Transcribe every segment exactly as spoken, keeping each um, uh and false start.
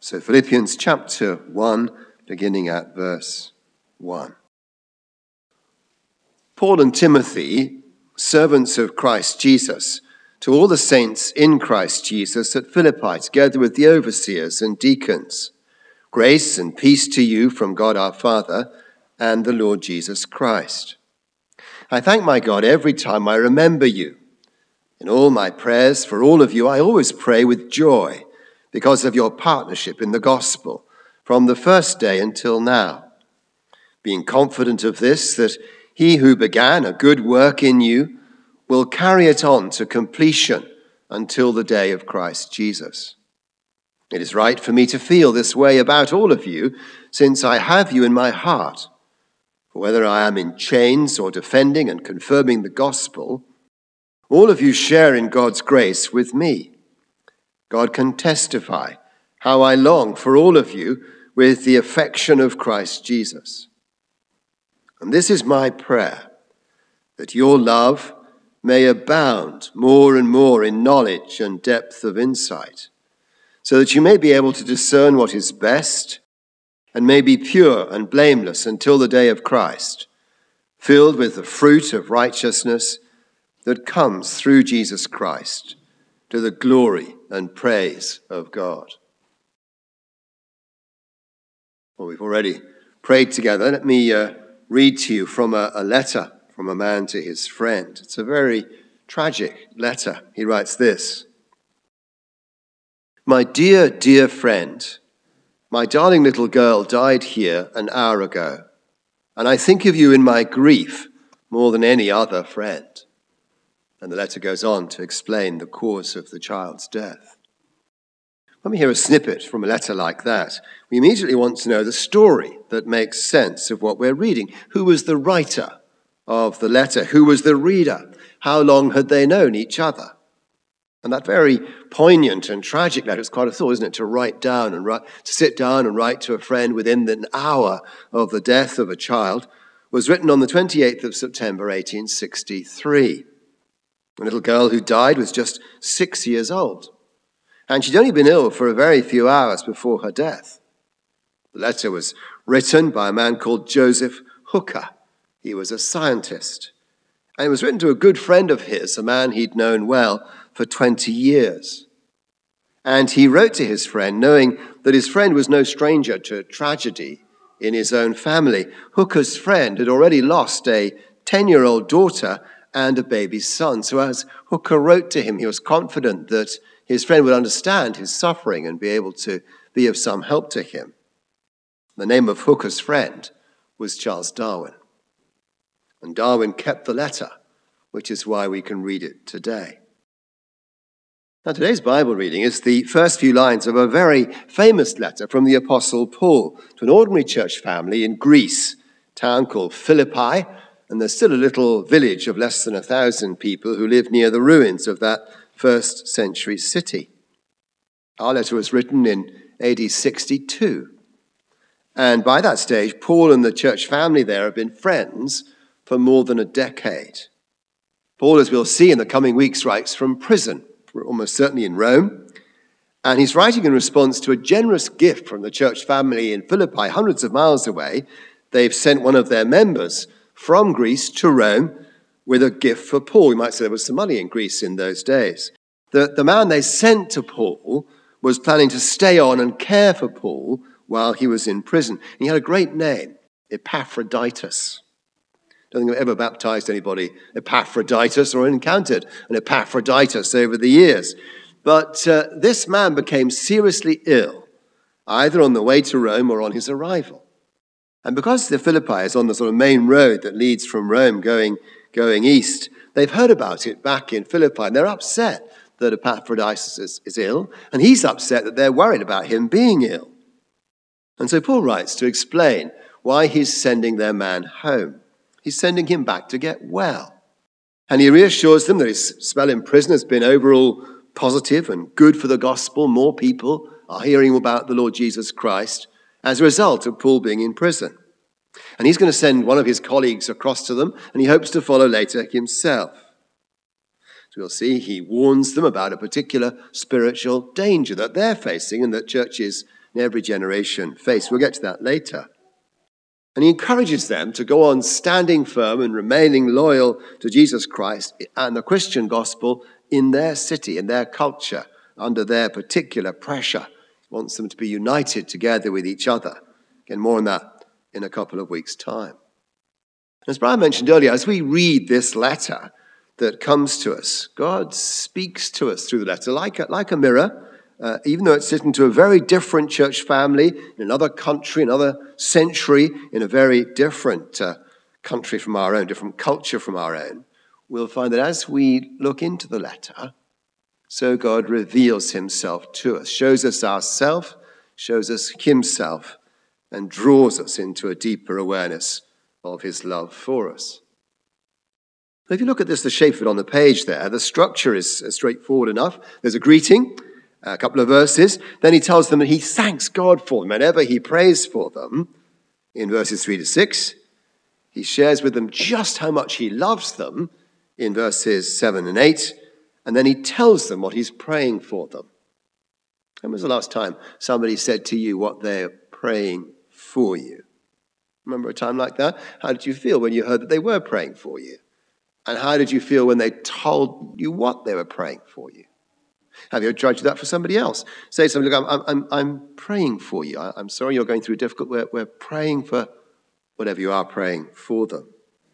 So Philippians chapter one, beginning at verse one. Paul and Timothy, servants of Christ Jesus, to all the saints in Christ Jesus at Philippi, together with the overseers and deacons, grace and peace to you from God our Father and the Lord Jesus Christ. I thank my God every time I remember you. In all my prayers for all of you, I always pray with joy because of your partnership in the gospel from the first day until now, being confident of this, that he who began a good work in you will carry it on to completion until the day of Christ Jesus. It is right for me to feel this way about all of you, since I have you in my heart. For whether I am in chains or defending and confirming the gospel, all of you share in God's grace with me. God can testify how I long for all of you with the affection of Christ Jesus. And this is my prayer, that your love may abound more and more in knowledge and depth of insight, so that you may be able to discern what is best and may be pure and blameless until the day of Christ, filled with the fruit of righteousness that comes through Jesus Christ, to the glory and praise of God. Well, we've already prayed together. Let me uh, read to you from a, a letter from a man to his friend. It's a very tragic letter. He writes this: My dear, dear friend, my darling little girl died here an hour ago, and I think of you in my grief more than any other friend. And the letter goes on to explain the cause of the child's death. When we hear a snippet from a letter like that, we immediately want to know the story that makes sense of what we're reading. Who was the writer of the letter? Who was the reader? How long had they known each other? And that very poignant and tragic letter, it's quite a thought, isn't it, to write down and write, to sit down and write to a friend within an hour of the death of a child, was written on the twenty-eighth of September, eighteen sixty-three. A little girl who died was just six years old, and she'd only been ill for a very few hours before her death. The letter was written by a man called Joseph Hooker. He was a scientist, and it was written to a good friend of his, a man he'd known well for twenty years. And he wrote to his friend, knowing that his friend was no stranger to tragedy in his own family. Hooker's friend had already lost a ten-year-old daughter and a baby son. So as Hooker wrote to him, he was confident that his friend would understand his suffering and be able to be of some help to him. The name of Hooker's friend was Charles Darwin. And Darwin kept the letter, which is why we can read it today. Now, today's Bible reading is the first few lines of a very famous letter from the Apostle Paul to an ordinary church family in Greece, a town called Philippi. And there's still a little village of less than a thousand people who live near the ruins of that first century city. Our letter was written in A D sixty-two. And by that stage, Paul and the church family there have been friends for more than a decade. Paul, as we'll see in the coming weeks, writes from prison, almost certainly in Rome. And he's writing in response to a generous gift from the church family in Philippi, hundreds of miles away. They've sent one of their members from Greece to Rome with a gift for Paul. We might say there was some money in Greece in those days. The, the man they sent to Paul was planning to stay on and care for Paul while he was in prison. And he had a great name, Epaphroditus. I don't think I've ever baptized anybody Epaphroditus or encountered an Epaphroditus over the years. But uh, this man became seriously ill, either on the way to Rome or on his arrival. And because the Philippi is on the sort of main road that leads from Rome going, going east, they've heard about it back in Philippi, and they're upset that Epaphroditus is, is ill, and he's upset that they're worried about him being ill. And so Paul writes to explain why he's sending their man home. He's sending him back to get well. And he reassures them that his spell in prison has been overall positive and good for the gospel. More people are hearing about the Lord Jesus Christ as a result of Paul being in prison. And he's going to send one of his colleagues across to them, and he hopes to follow later himself. So we'll see he warns them about a particular spiritual danger that they're facing and that churches in every generation face. We'll get to that later. And he encourages them to go on standing firm and remaining loyal to Jesus Christ and the Christian gospel in their city, in their culture, under their particular pressure. He wants them to be united together with each other. Again, more on that in a couple of weeks' time. As Brian mentioned earlier, as we read this letter that comes to us, God speaks to us through the letter like a, like a mirror. Uh, even though it's written to a very different church family, in another country, another century, in a very different uh, country from our own, different culture from our own, we'll find that as we look into the letter, so God reveals himself to us, shows us ourselves, shows us himself, and draws us into a deeper awareness of his love for us. If you look at this, the shape of it on the page there, the structure is straightforward enough. There's a greeting, a couple of verses. Then he tells them that he thanks God for them whenever he prays for them. In verses three to six, he shares with them just how much he loves them in verses seven and eight. And then he tells them what he's praying for them. When was the last time somebody said to you what they're praying for you? Remember a time like that? How did you feel when you heard that they were praying for you? And how did you feel when they told you what they were praying for you? Have you ever tried to do that for somebody else? Say to somebody, look, I'm, I'm, I'm praying for you. I, I'm sorry you're going through difficult. We're, we're praying for whatever you are praying for them.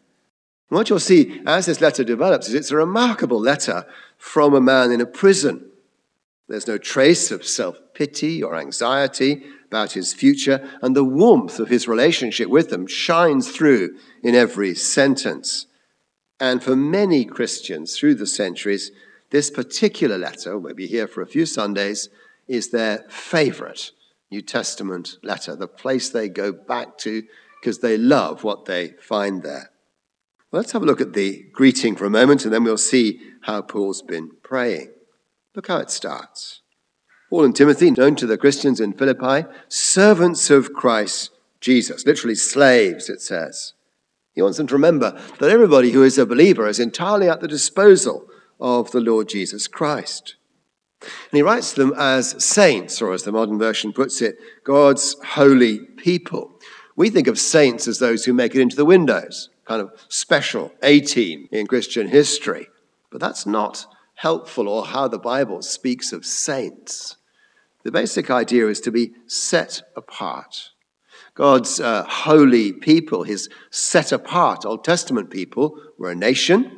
And what you'll see as this letter develops is it's a remarkable letter from a man in a prison. There's no trace of self-pity or anxiety about his future, and the warmth of his relationship with them shines through in every sentence. And for many Christians through the centuries, this particular letter, we'll be here for a few Sundays, is their favorite New Testament letter, the place they go back to because they love what they find there. Well, let's have a look at the greeting for a moment, and then we'll see how Paul's been praying. Look how it starts. Paul and Timothy, known to the Christians in Philippi, servants of Christ Jesus, literally slaves, it says. He wants them to remember that everybody who is a believer is entirely at the disposal of the Lord Jesus Christ. And he writes to them as saints, or as the modern version puts it, God's holy people. We think of saints as those who make it into the windows, kind of special A-team in Christian history. But that's not helpful or how the Bible speaks of saints. The basic idea is to be set apart. God's uh, holy people, his set apart Old Testament people, were a nation.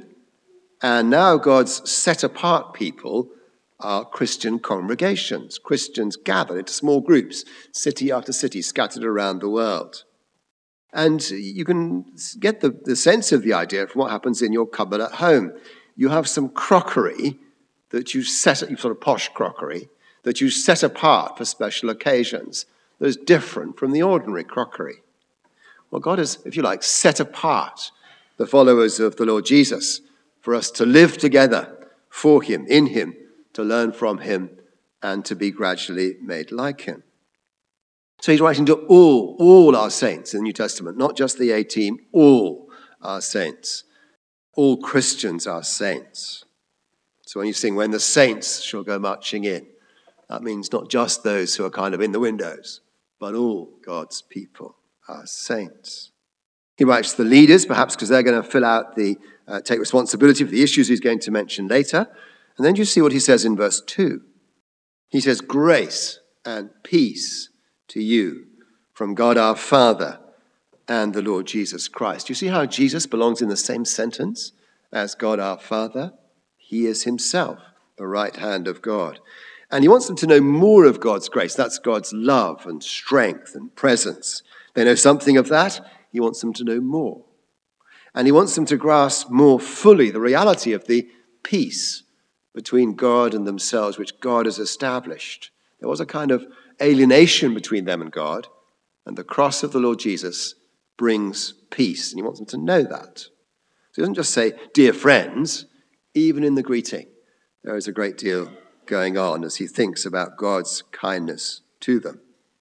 And now God's set-apart people are Christian congregations. Christians gathered into small groups, city after city, scattered around the world. And you can get the, the sense of the idea from what happens in your cupboard at home. You have some crockery that you set, sort of posh crockery, that you set apart for special occasions that is different from the ordinary crockery. Well, God has, if you like, set apart the followers of the Lord Jesus for us to live together for him, in him, to learn from him, and to be gradually made like him. So he's writing to all, all our saints in the New Testament, not just the A-team, all our saints. All Christians are saints. So when you sing, when the saints shall go marching in, that means not just those who are kind of in the windows, but all God's people are saints. He writes to the leaders, perhaps because they're going to fill out the Uh, take responsibility for the issues he's going to mention later. And then you see what he says in verse two. He says, grace and peace to you from God our Father and the Lord Jesus Christ. You see how Jesus belongs in the same sentence as God our Father? He is himself the right hand of God. And he wants them to know more of God's grace. That's God's love and strength and presence. They know something of that. He wants them to know more. And he wants them to grasp more fully the reality of the peace between God and themselves, which God has established. There was a kind of alienation between them and God, and the cross of the Lord Jesus brings peace. And he wants them to know that. So he doesn't just say, dear friends, even in the greeting, there is a great deal going on as he thinks about God's kindness to them.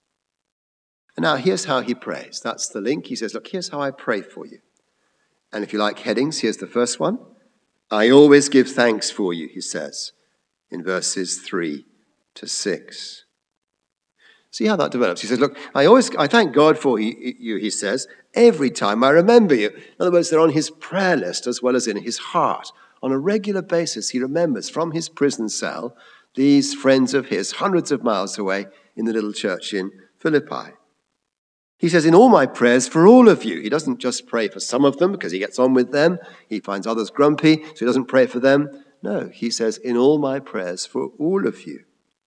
And now here's how he prays. That's the link. He says, look, here's how I pray for you. And if you like headings, here's the first one. I always give thanks for you, he says, in verses three to six. See how that develops. He says, look, I always, I thank God for you, he says, every time I remember you. In other words, they're on his prayer list as well as in his heart. On a regular basis, he remembers from his prison cell these friends of his, hundreds of miles away in the little church in Philippi. He says, in all my prayers for all of you. He doesn't just pray for some of them because he gets on with them. He finds others grumpy, so he doesn't pray for them. No, he says, in all my prayers for all of you.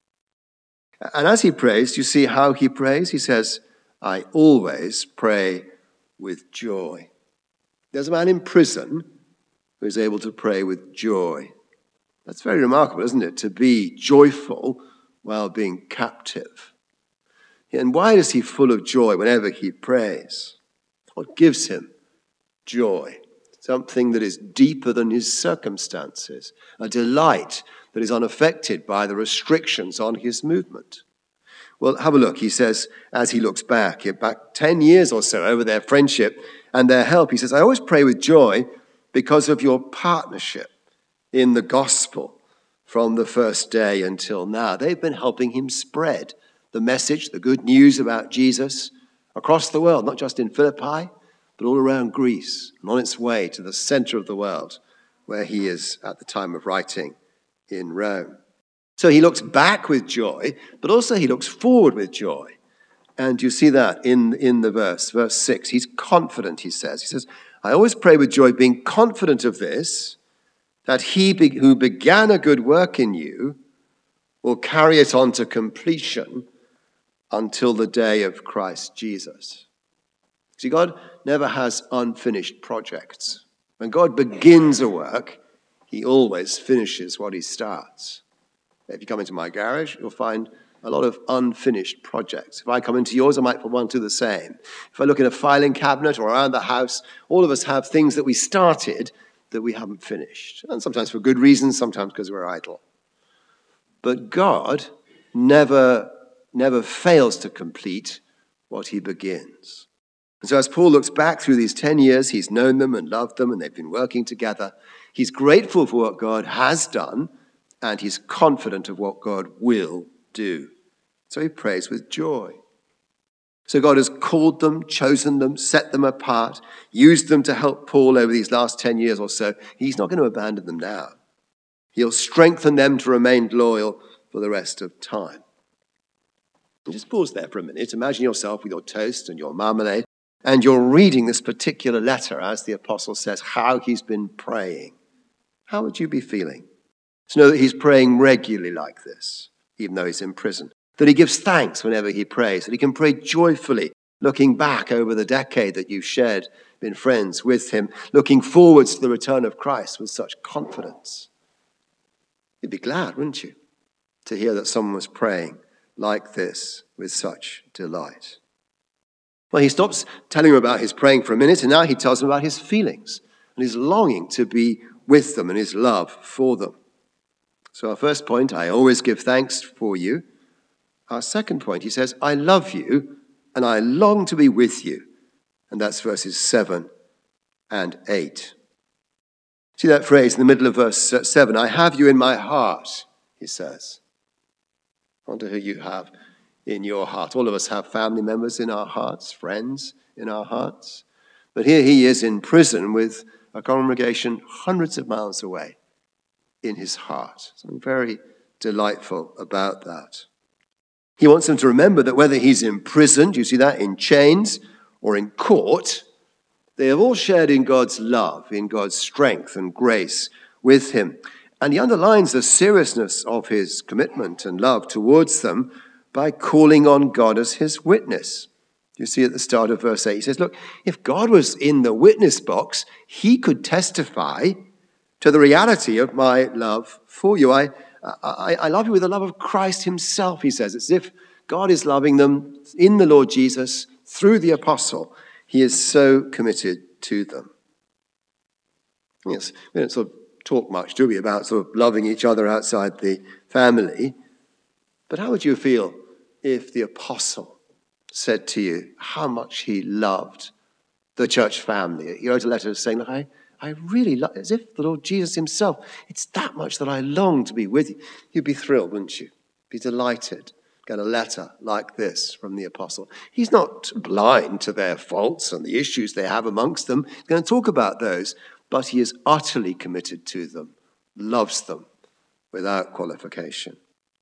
And as he prays, you see how he prays? He says, I always pray with joy. There's a man in prison who is able to pray with joy. That's very remarkable, isn't it? To be joyful while being captive. And why is he full of joy whenever he prays? What gives him joy? Something that is deeper than his circumstances, a delight that is unaffected by the restrictions on his movement. Well, have a look. He says, as he looks back, back ten years or so over their friendship and their help, he says, I always pray with joy because of your partnership in the gospel from the first day until now. They've been helping him spread the message, the good news about Jesus across the world, not just in Philippi, but all around Greece and on its way to the center of the world where he is at the time of writing in Rome. So he looks back with joy, but also he looks forward with joy. And you see that in, in the verse, verse six. He's confident, he says. He says, I always pray with joy, being confident of this, that he be, who began a good work in you will carry it on to completion until the day of Christ Jesus. See, God never has unfinished projects. When God begins a work, he always finishes what he starts. If you come into my garage, you'll find a lot of unfinished projects. If I come into yours, I might want to do the same. If I look in a filing cabinet or around the house, all of us have things that we started that we haven't finished. And sometimes for good reasons, sometimes because we're idle. But God never, never fails to complete what he begins. And so as Paul looks back through these ten years, he's known them and loved them, and they've been working together. He's grateful for what God has done, and he's confident of what God will do. So he prays with joy. So God has called them, chosen them, set them apart, used them to help Paul over these last ten years or so. He's not going to abandon them now. He'll strengthen them to remain loyal for the rest of time. And just pause there for a minute. Imagine yourself with your toast and your marmalade, and you're reading this particular letter as the apostle says how he's been praying. How would you be feeling? To know that he's praying regularly like this, even though he's in prison. That he gives thanks whenever he prays. That he can pray joyfully, looking back over the decade that you've shared, been friends with him, looking forwards to the return of Christ with such confidence. You'd be glad, wouldn't you, to hear that someone was praying like this with such delight. Well, he stops telling them about his praying for a minute, and now he tells them about his feelings and his longing to be with them and his love for them. So our first point, I always give thanks for you. Our second point, he says, I love you and I long to be with you. And that's verses seven and eight. See that phrase in the middle of verse seven, I have you in my heart, he says. I wonder who you have in your heart. All of us have family members in our hearts, friends in our hearts. But here he is in prison with a congregation hundreds of miles away in his heart. Something very delightful about that. He wants them to remember that whether he's imprisoned, you see that, in chains or in court, they have all shared in God's love, in God's strength and grace with him. And he underlines the seriousness of his commitment and love towards them by calling on God as his witness. You see at the start of verse eight, he says, look, if God was in the witness box, he could testify to the reality of my love for you. I, I, I love you with the love of Christ himself, he says. It's as if God is loving them in the Lord Jesus through the apostle. He is so committed to them. Yes, we don't sort of talk much, do we, about sort of loving each other outside the family. But how would you feel if the apostle said to you how much he loved the church family? He wrote a letter saying, look, I, I really love, as if the Lord Jesus himself, it's that much that I long to be with you. You'd be thrilled, wouldn't you? Be delighted get a letter like this from the apostle. He's not blind to their faults and the issues they have amongst them. He's going to talk about those, but he is utterly committed to them, loves them without qualification.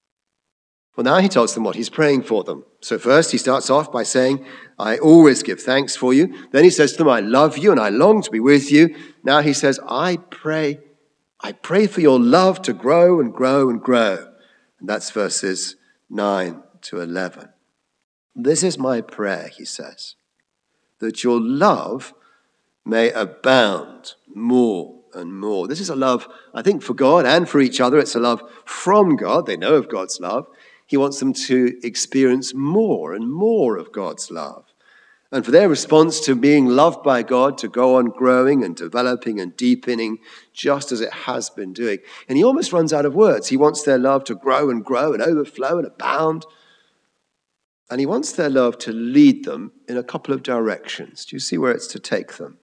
Well, now he tells them what he's praying for them. So first he starts off by saying, I always give thanks for you. Then he says to them, I love you and I long to be with you. Now he says, I pray, I pray for your love to grow and grow and grow. And that's verses nine to eleven. This is my prayer, he says, that your love may abound more and more. This is a love, I think, for God and for each other. It's a love from God. They know of God's love. He wants them to experience more and more of God's love. And for their response to being loved by God to go on growing and developing and deepening just as it has been doing. And he almost runs out of words. He wants their love to grow and grow and overflow and abound. And he wants their love to lead them in a couple of directions. Do you see where it's to take them?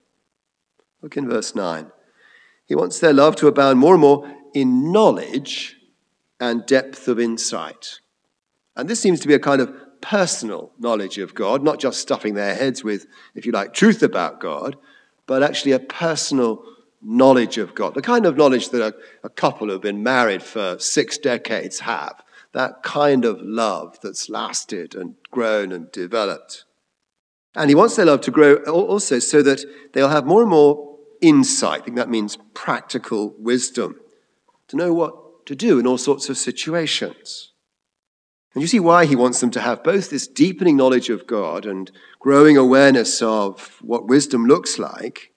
Look in verse nine. He wants their love to abound more and more in knowledge and depth of insight. And this seems to be a kind of personal knowledge of God, not just stuffing their heads with, if you like, truth about God, but actually a personal knowledge of God. The kind of knowledge that a, a couple who have been married for six decades have. That kind of love that's lasted and grown and developed. And he wants their love to grow also so that they'll have more and more insight. I think that means practical wisdom. To know what to do in all sorts of situations. And you see why he wants them to have both this deepening knowledge of God and growing awareness of what wisdom looks like.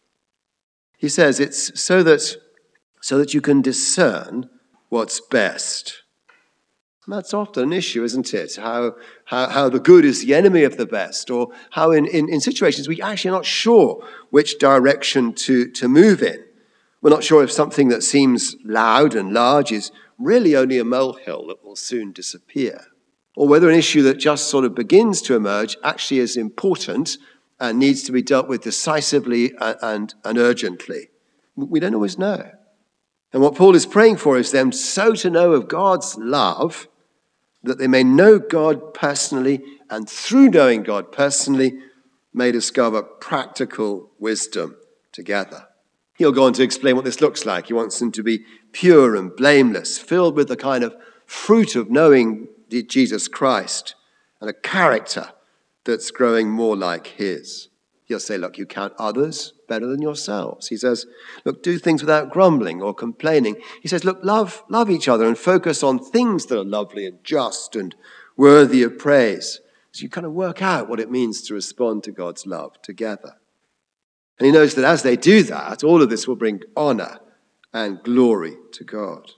He says it's so that, so that you can discern what's best. And that's often an issue, isn't it? How, how, how the good is the enemy of the best, or how in, in, in situations we actually are not sure which direction to, to move in. We're not sure if something that seems loud and large is really only a molehill that will soon disappear. Or whether an issue that just sort of begins to emerge actually is important and needs to be dealt with decisively and, and, and urgently. We don't always know. And what Paul is praying for is them so to know of God's love that they may know God personally, and through knowing God personally, may discover practical wisdom together. He'll go on to explain what this looks like. He wants them to be pure and blameless, filled with the kind of fruit of knowing Jesus Christ and a character that's growing more like his. He'll say, look, you count others better than yourselves. He says, look, do things without grumbling or complaining. He says, look, love, love each other and focus on things that are lovely and just and worthy of praise. So you kind of work out what it means to respond to God's love together. And he knows that as they do that, all of this will bring honor and glory to God.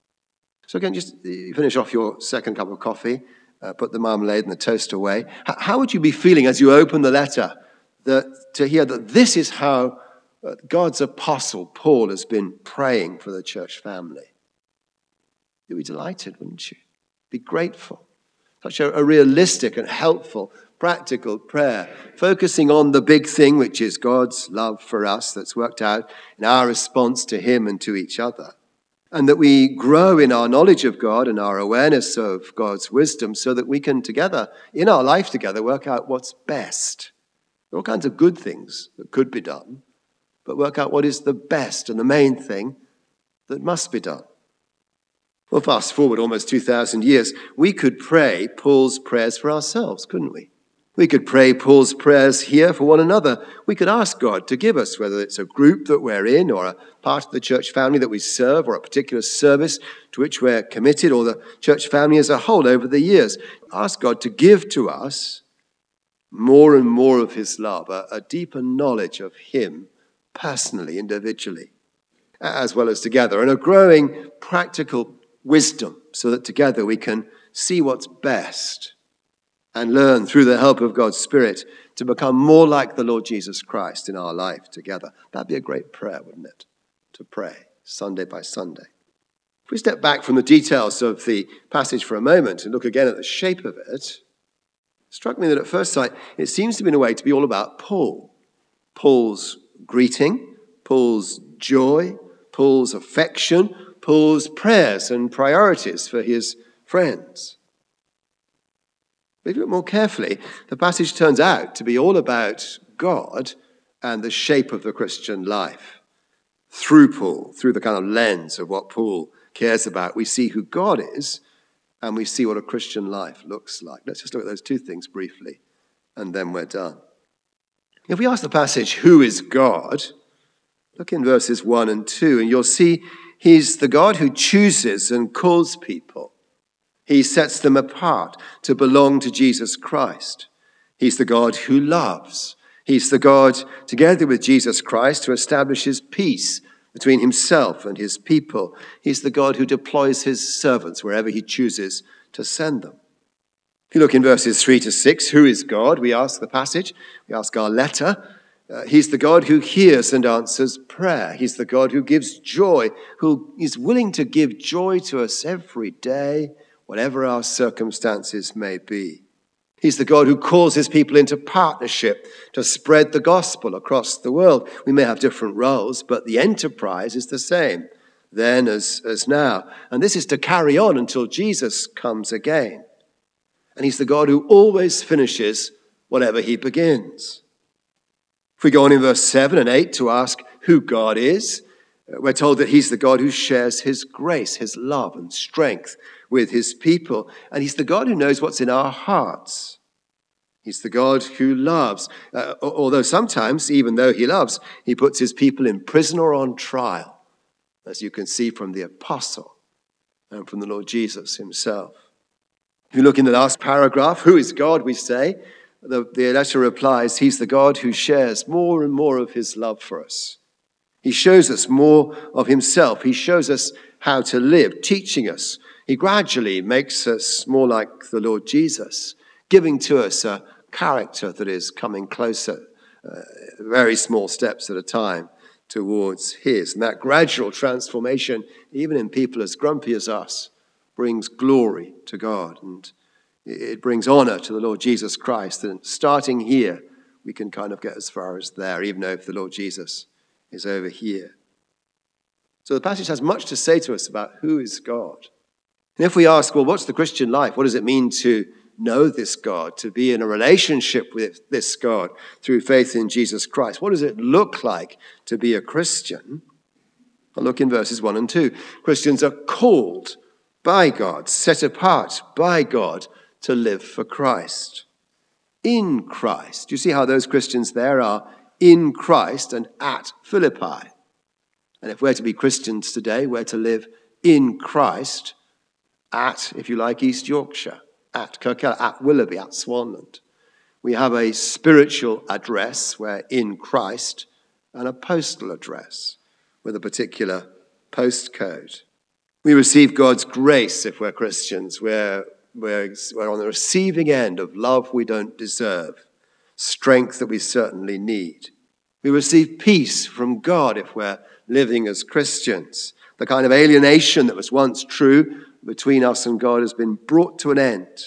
So again, just finish off your second cup of coffee, uh, put the marmalade and the toast away. H- how would you be feeling as you open the letter that, to hear that this is how uh, God's apostle Paul has been praying for the church family? You'd be delighted, wouldn't you? Be grateful. Such a, a realistic and helpful, practical prayer, focusing on the big thing, which is God's love for us that's worked out in our response to him and to each other. And that we grow in our knowledge of God and our awareness of God's wisdom so that we can together, in our life together, work out what's best. There are all kinds of good things that could be done, but work out what is the best and the main thing that must be done. Well, fast forward almost two thousand years, we could pray Paul's prayers for ourselves, couldn't we? We could pray Paul's prayers here for one another. We could ask God to give us, whether it's a group that we're in or a part of the church family that we serve or a particular service to which we're committed or the church family as a whole over the years. Ask God to give to us more and more of his love, a, a deeper knowledge of him personally, individually, as well as together, and a growing practical wisdom so that together we can see what's best and learn through the help of God's Spirit to become more like the Lord Jesus Christ in our life together. That'd be a great prayer, wouldn't it? To pray Sunday by Sunday. If we step back from the details of the passage for a moment and look again at the shape of it, it struck me that at first sight it seems to be in a way to be all about Paul. Paul's greeting, Paul's joy, Paul's affection, Paul's prayers and priorities for his friends. But if you look more carefully, the passage turns out to be all about God and the shape of the Christian life. Through Paul, through the kind of lens of what Paul cares about, we see who God is and we see what a Christian life looks like. Let's just look at those two things briefly, and then we're done. If we ask the passage, who is God? Look in verses one and two, and you'll see he's the God who chooses and calls people. He sets them apart to belong to Jesus Christ. He's the God who loves. He's the God, together with Jesus Christ, who establishes peace between himself and his people. He's the God who deploys his servants wherever he chooses to send them. If you look in verses three to six, who is God? We ask the passage, we ask our letter. Uh, he's the God who hears and answers prayer. He's the God who gives joy, who is willing to give joy to us every day, whatever our circumstances may be. He's the God who calls his people into partnership to spread the gospel across the world. We may have different roles, but the enterprise is the same then as, as now. And this is to carry on until Jesus comes again. And he's the God who always finishes whatever he begins. If we go on in verse seven and eight to ask who God is, we're told that he's the God who shares his grace, his love and strength with his people. And he's the God who knows what's in our hearts. He's the God who loves. Uh, although sometimes, even though he loves, he puts his people in prison or on trial, as you can see from the apostle and from the Lord Jesus himself. If you look in the last paragraph, who is God, we say, the, the letter replies, he's the God who shares more and more of his love for us. He shows us more of himself. He shows us how to live, teaching us. He gradually makes us more like the Lord Jesus, giving to us a character that is coming closer, uh, very small steps at a time, towards his. And that gradual transformation, even in people as grumpy as us, brings glory to God. And it brings honor to the Lord Jesus Christ. And starting here, we can kind of get as far as there, even though if the Lord Jesus is over here. So the passage has much to say to us about who is God. And if we ask, well, what's the Christian life? What does it mean to know this God, to be in a relationship with this God through faith in Jesus Christ? What does it look like to be a Christian? I'll look in verses one and two. Christians are called by God, set apart by God to live for Christ. In Christ. You see how those Christians there are in Christ and at Philippi. And if we're to be Christians today, we're to live in Christ at, if you like, East Yorkshire, at Kirkcaldy, at Willoughby, at Swanland. We have a spiritual address, we're in Christ, and a postal address with a particular postcode. We receive God's grace if we're Christians. We're, we're, we're on the receiving end of love we don't deserve, strength that we certainly need. We receive peace from God if we're living as Christians. The kind of alienation that was once true between us and God has been brought to an end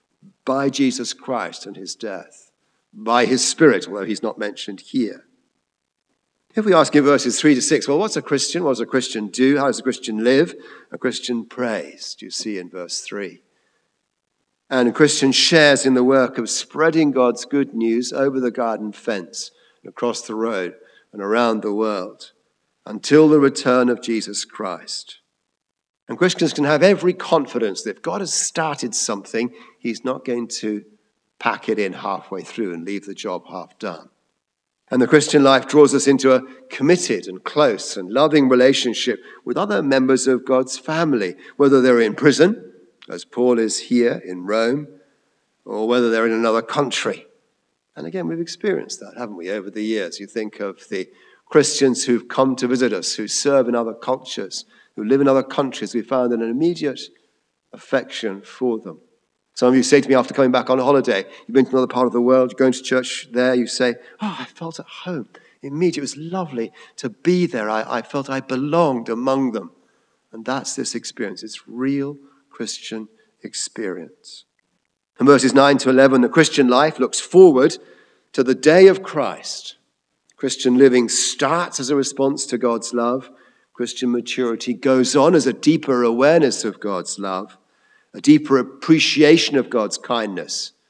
by Jesus Christ and his death, by his Spirit, although he's not mentioned here. If we ask in verses three to six, well, what's a Christian? What does a Christian do? How does a Christian live? A Christian prays, do you see in verse three? And a Christian shares in the work of spreading God's good news over the garden fence, and across the road and around the world, until the return of Jesus Christ. And Christians can have every confidence that if God has started something, he's not going to pack it in halfway through and leave the job half done. And the Christian life draws us into a committed and close and loving relationship with other members of God's family, whether they're in prison, as Paul is here in Rome, or whether they're in another country. And again, we've experienced that, haven't we, over the years? You think of the Christians who've come to visit us, who serve in other cultures, who live in other countries. We found an immediate affection for them. Some of you say to me after coming back on holiday, you've been to another part of the world, you're going to church there, you say, oh, I felt at home. Immediately, it was lovely to be there. I, I felt I belonged among them. And that's this experience. It's real Christian experience. In verses nine to eleven, the Christian life looks forward to the day of Christ. Christian living starts as a response to God's love. Christian maturity goes on as a deeper awareness of God's love, a deeper appreciation of God's kindness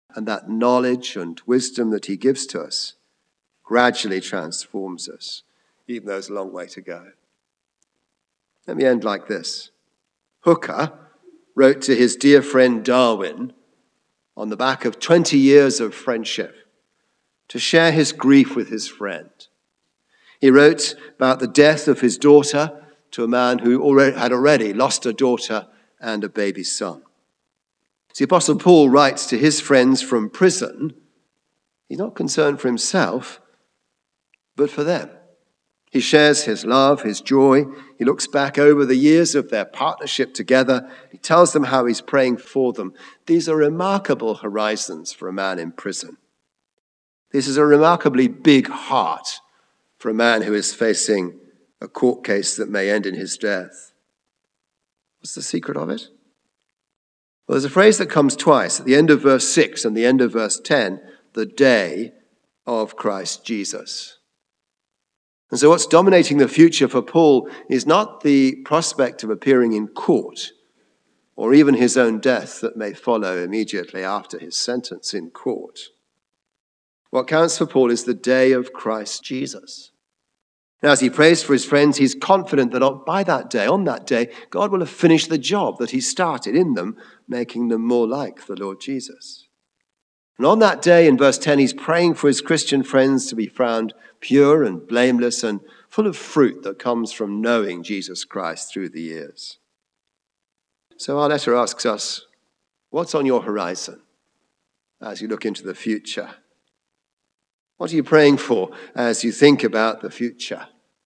And that knowledge and wisdom that he gives to us gradually transforms us, even though there's a long way to go. Let me end like this. Hooker wrote to his dear friend Darwin on the back of twenty years of friendship to share his grief with his friend. He wrote about the death of his daughter to a man who already had already lost a daughter and a baby son. The Apostle Paul writes to his friends from prison. He's not concerned for himself, but for them. He shares his love, his joy. He looks back over the years of their partnership together. He tells them how he's praying for them. These are remarkable horizons for a man in prison. This is a remarkably big heart for a man who is facing a court case that may end in his death. What's the secret of it? Well, there's a phrase that comes twice, at the end of verse six and the end of verse ten, the day of Christ Jesus. And so what's dominating the future for Paul is not the prospect of appearing in court or even his own death that may follow immediately after his sentence in court. What counts for Paul is the day of Christ Jesus. Now, as he prays for his friends, he's confident that by that day, on that day, God will have finished the job that he started in them, making them more like the Lord Jesus. And on that day, in verse ten, he's praying for his Christian friends to be found pure and blameless and full of fruit that comes from knowing Jesus Christ through the years. So our letter asks us, what's on your horizon as you look into the future? What are you praying for as you think about the future?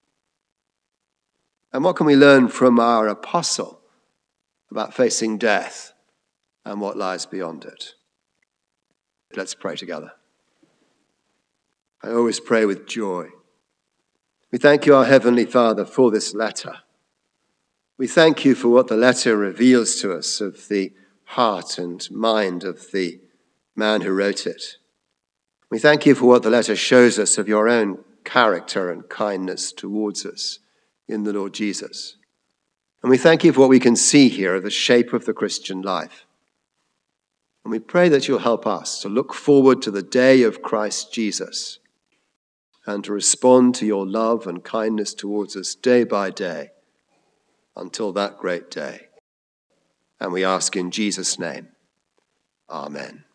And what can we learn from our apostle about facing death and what lies beyond it? Let's pray together. I always pray with joy. We thank you, our Heavenly Father, for this letter. We thank you for what the letter reveals to us of the heart and mind of the man who wrote it. We thank you for what the letter shows us of your own character and kindness towards us in the Lord Jesus. And we thank you for what we can see here of the shape of the Christian life. And we pray that you'll help us to look forward to the day of Christ Jesus and to respond to your love and kindness towards us day by day until that great day. And we ask in Jesus' name, amen.